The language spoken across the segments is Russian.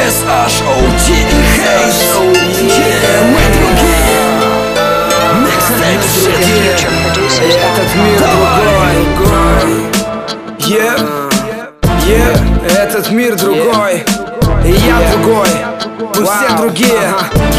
S-H-O-T и Haze. Мы другие. Mixtape City. Этот мир другой. Этот мир другой. И я другой. Мы все другие.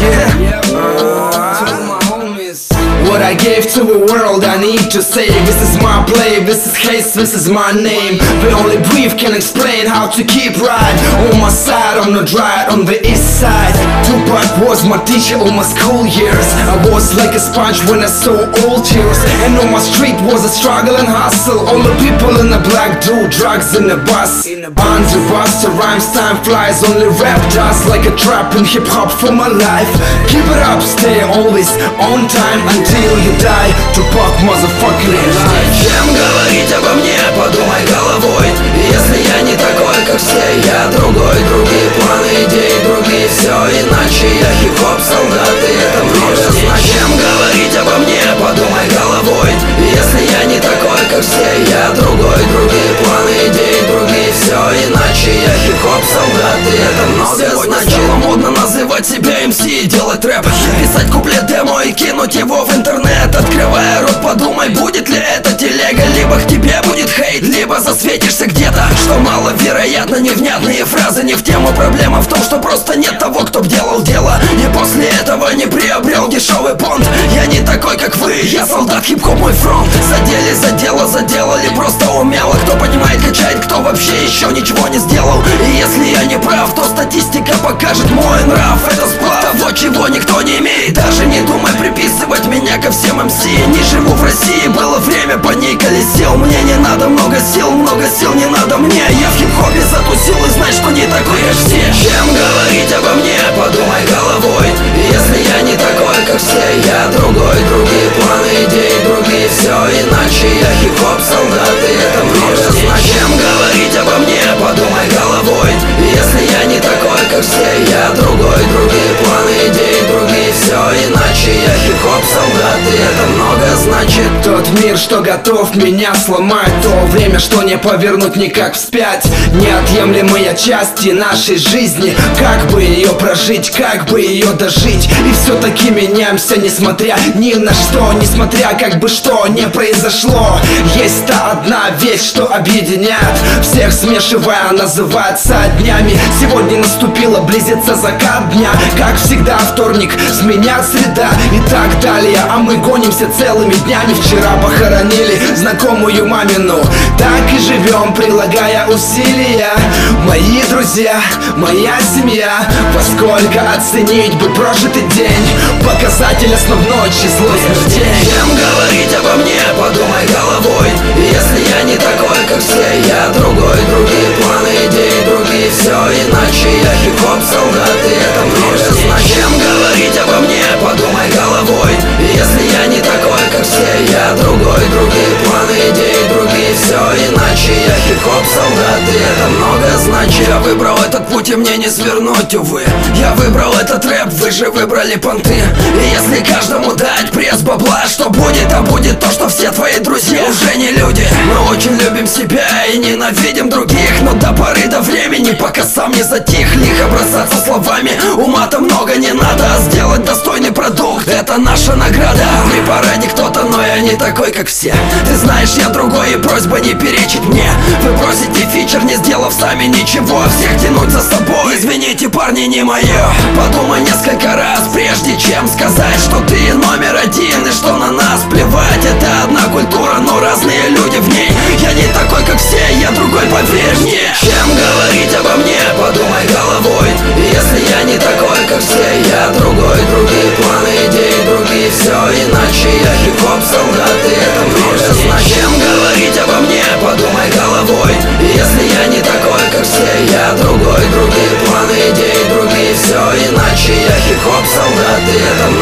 What I gave to the world I need to say. This is my play, this is Haze, this is my name. The only brief can explain how to keep right. On my side, I'm not right, on the east side. Tupac was my teacher all my school years. I was like a sponge when I saw all tears. And on my street was a struggle and hustle. All the people in the black do drugs in the bus. Under Buster Rhymes, time flies. Only rap does like a trap in hip-hop for my life. Keep it up, stay always on time until you die. Tupac motherfucking alive. Чем говорить обо мне, подумай головой. Если я не такой, как все, я другой. Другие планы, идеи, другие все иначе. Я хип-хоп солдат, и это много значит. Чем говорить обо мне, подумай головой. Если я не такой, как все, я другой. Другие планы, идеи, другие все иначе. Я хип-хоп солдат, и это много значит. Стало модно называть себя MC и делать рэп. Писать куплет демо и кинуть его в интернет. Открывая рот, подумай, будет ли это телега. Либо к тебе будет хейт, либо засветишься где-то. Что маловероятно, невнятные фразы не в тему. Проблема в том, что просто нет того, кто б делал дело. И после этого не приобрел дешевый понт. Я не такой, как вы, я солдат, хип-хоп мой фронт. Задели за дело, заделали просто умело. Кто понимает, качает, кто вообще еще ничего не сделал. И если я не прав, то статистика покажет мой нрав. Это сплав того, чего никто не имеет. Даже не думай приписывать меня ко всем МС. Не живу в России, было время, по ней колесил. Мне не надо много сил не надо мне. Я в хип-хопе затусил и знай, что не такой, как все. Чем говорить обо мне, подумай головой. Если я не такой, как все, я другой. Другие планы, идеи, другие все иначе. Я хип-хоп солдат, и это много значит. Чем говорить обо мне, подумай головой. Если я не такой, как все, я другой. Другие планы, идеи, другие все иначе. Я хип-хоп солдат, и это много значит. Тот мир, что готов меня сломать. То время, что не повернуть никак вспять. Неотъемлемые части нашей жизни. Как бы ее прожить, как бы ее дожить. И все-таки меняемся, несмотря ни на что. Несмотря как бы что не произошло. Есть та одна вещь, что объединяет всех, смешивая, называется днями. Сегодня наступила, близится закат дня. Как всегда вторник, сменят среда и так далее. А мы гонимся целыми днями. Вчера похоронили знакомую мамину. Так и живем, прилагая усилия. Мои друзья, моя семья. Поскольку оценить бы прожитый день. Показатель основной число смертей. Чем говорить обо мне, подумай головой. Если я не такой, как все, я другой. Другие планы, идеи, другие все иначе. Я хип-хоп солдат, и это много значит. Чем говорить обо мне, подумай головой. Если я не такой, как все, я другой. Другие планы, идеи, другие все иначе. Я хип-хоп солдат, и это много значит. Я выбрал этот путь, и мне не свернуть, увы. Я выбрал этот рэп, вы же выбрали понты. И если каждому дать пресс бабла, что будет, а будет то, что все твои друзья уже не люди. Мы очень любим себя и ненавидим других. Но до поры до времени, пока сам не затих. Лихо бросаться словами, ума-то много не надо. А сделать достойный продукт, это наша награда. При параде кто-то, но я не такой, как все. Ты знаешь, я другой, и просьба не перечить мне. Вы бросите фичер, не сделав сами ничего. Всех тянуть за собой, извините, парни, не мое. Подумай несколько раз, прежде чем сказать, что ты номер один и что на нас плевать. Это одна культура, но разные люди в ней. Я не такой, как все, я другой, поверь мне. Чем говорить обо мне, подумай головой. Если я не такой, как все, я другой. Другие планы, идеи, другие все иначе. Я хип-хоп солдат, и это много значит. Чем говорить обо мне, подумай головой. Если я не такой, как все, я другой. Другие планы, идеи, другие все иначе. Я хип-хоп солдат, и это много значит.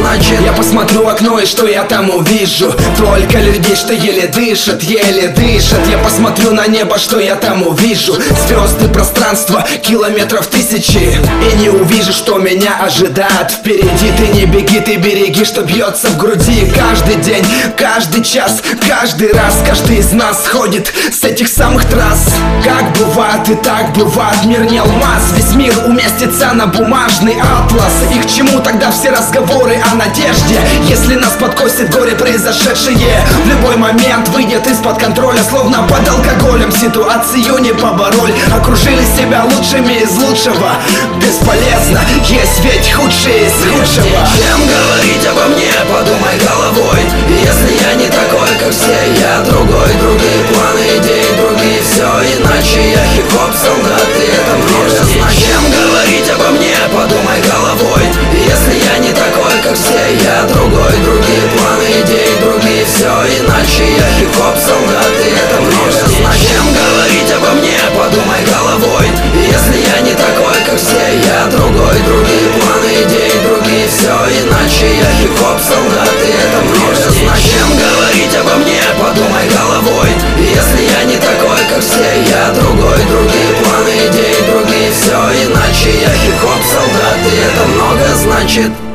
значит. Я посмотрю в окно, и что я там увижу? Только людей, что еле дышат. Я посмотрю на небо, что я там увижу? Звезды, пространство, километров тысячи. И не увижу, что меня ожидает впереди. Ты не беги, ты береги, что бьется в груди. Каждый день, каждый час, каждый раз, каждый из нас сходит с этих самых трасс. Как бывает и так бывает, мир не алмаз. Весь мир уместится на бумажный атлас. И к чему тогда все разговоры о надежде, если нас подкосит горе произошедшее? В любой момент выйдет из-под контроля, словно под алкоголем. Ситуацию не побороль. Окружили себя лучшими из лучшего. Бесполезно, есть ведь худшие из худшего. Чем говорить обо мне, подумай головой. Если я не такой, как все, я другой. Другие планы, идеи, другие все иначе. Я хип-хоп солдат, и это много значит. Чем говорить обо мне, подумай головой. Если я не такой, как все, я другой. Другие планы, идеи, другие все иначе. Я хип-хоп солдат, и это много значит. Чем говорить обо мне, подумай головой. Если я не такой, как все, я другой. Другие планы, идеи, другие все иначе. Я хип-хоп солдат, и это много значит. Чем говорить обо мне, подумай головой. Если я не такой, как все, я другой. Другие планы, идеи, другие все иначе. Я хип-хоп солдат, и это много значит.